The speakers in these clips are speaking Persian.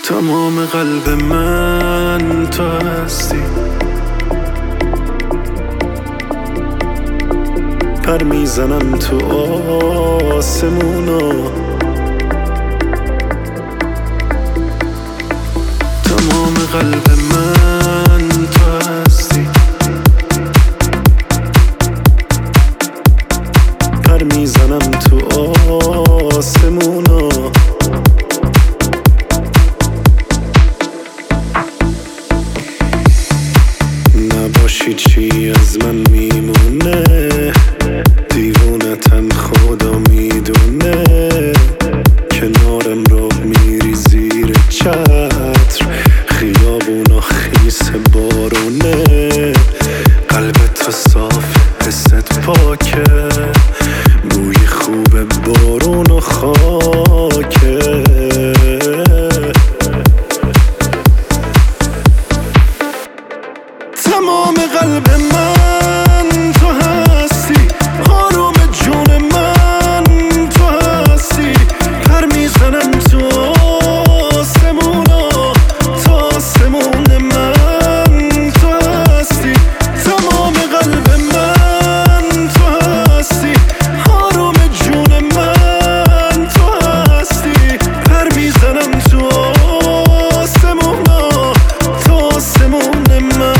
تمام قلب من تو هستی، پر میزنم تو آسمونا. تمام قلب من تو هستی، پر میزنم تو آسمونا. نباشی چی از من میمونه، دیوونتم خدا میدونه. کنارم را میری زیر چتر، خیابونا خیس بارونه. قلبت صاف، حست پاکه، بوی خوب بارون و خاکه. تمام قلب من تو هستی، آروم جون من تو هستی. پر میزنم تو آسمونا، تو آسمون من تو هستی. تمام قلب من تو هستی، آروم جون من تو هستی. پر میزنم تو آسمونا، تو آسمون من.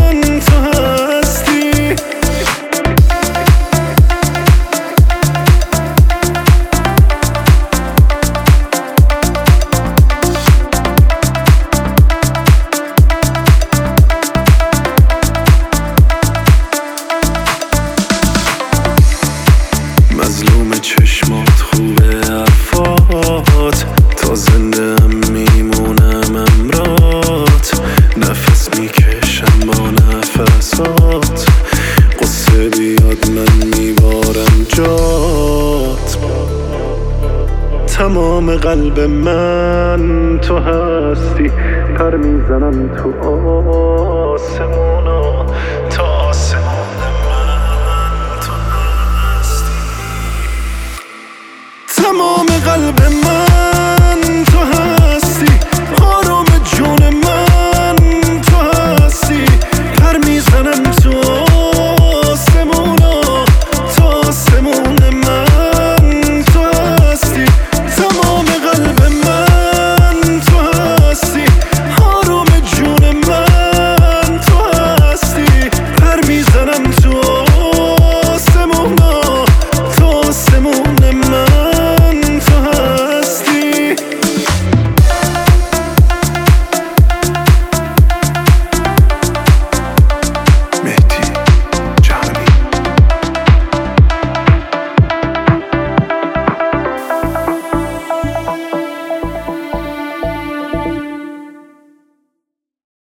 مظلوم چشمات، خوبه حرفات، تا زنده هم میمونم امرات. نفس میکشم با نفسات، قصه بیاد من میبارم جات. تمام قلب من تو هستی، پر میزنم تو آسمونا، تا آسمون من تو هستی. تمام قلب من